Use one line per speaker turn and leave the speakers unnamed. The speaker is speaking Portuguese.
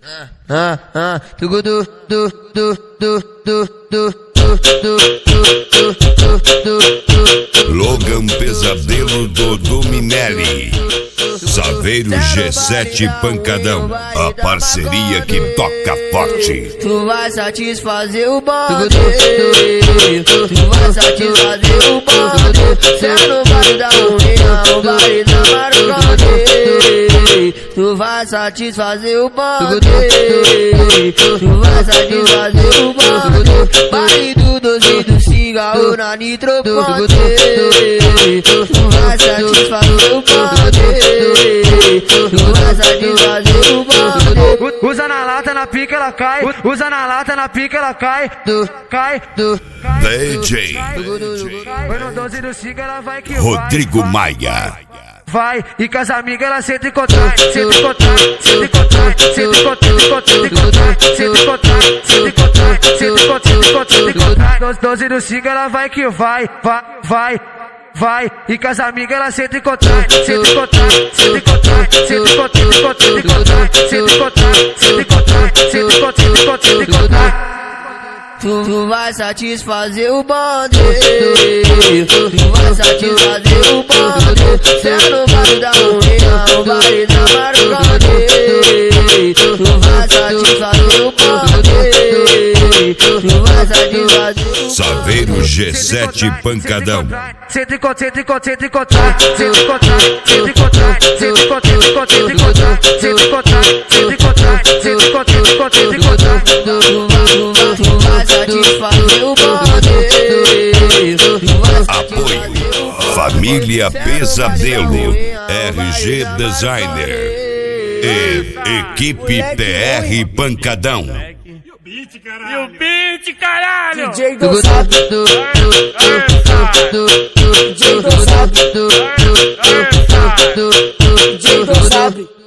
Logan Pesadelo do Dominelli, Saveiro G7 Pancadão, a parceria que toca forte.
Tu vai satisfazer o bonde, tu vai satisfazer o bonde. Cê não vai dar união, vai dar marcante. Tu vai satisfazer o bonde, tu vai satisfazer o bonde. Baile do doce do cigarro na nitroponte. Tu vai satisfazer o bonde, tu vai satisfazer o bonde.
Usa na lata, na pica ela cai. Usa na lata, na pica ela cai. Cai.
DJ
Foi no 12 do cigarro, ela vai que
Rodrigo Maia.
Vai, e com as amigas ela senta e contrai, senta e contrai, senta e contrai, senta e contrai, senta e contrai, senta e contrai, senta e contrai, senta e contrai, senta e contrai. 12 do cigarro, ela vai que vai. E com as amigas ela senta e contrai, senta e contrai, senta e contrai, senta e contrai, senta e contrai, senta e contrai, senta e contrai, senta e contrai, senta e contrai.
Tu vai satisfazer o bonde, tu vai satisfazer o bonde. Cê não vai dar união, vai dar marcante. Tu vai satisfazer o bonde, tu vai satisfazer.
Saveiro G7 Pancadão.
Senta e contrai, senta e contrai, senta e contrai, senta e contrai, senta e contrai, senta e contrai, senta e contrai, senta e contrai, senta e contrai, senta e contrai.
Tu vai satisfazer o bonde.
Apoio Família Pesadelo, RG Designer e Equipe TR Pancadão.
E o beat, caralho!
DJ Gonçalo, DJ Gonçalo, DJ Gonçalo.